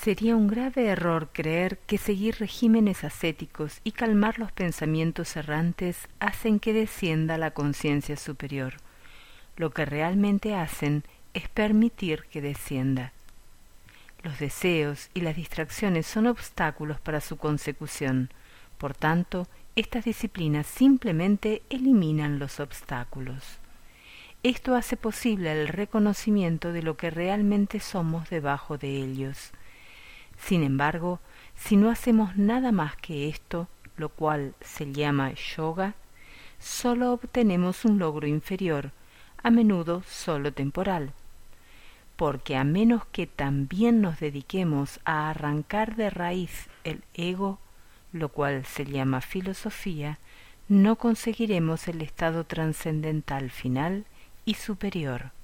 Sería un grave error creer que seguir regímenes ascéticos y calmar los pensamientos errantes hacen que descienda la conciencia superior. Lo que realmente hacen es permitir que descienda. Los deseos y las distracciones son obstáculos para su consecución. Por tanto, estas disciplinas simplemente eliminan los obstáculos. Esto hace posible el reconocimiento de lo que realmente somos debajo de ellos. Sin embargo, si no hacemos nada más que esto, lo cual se llama yoga, solo obtenemos un logro inferior, a menudo solo temporal. Porque a menos que también nos dediquemos a arrancar de raíz el ego, lo cual se llama filosofía, no conseguiremos el estado trascendental final y superior.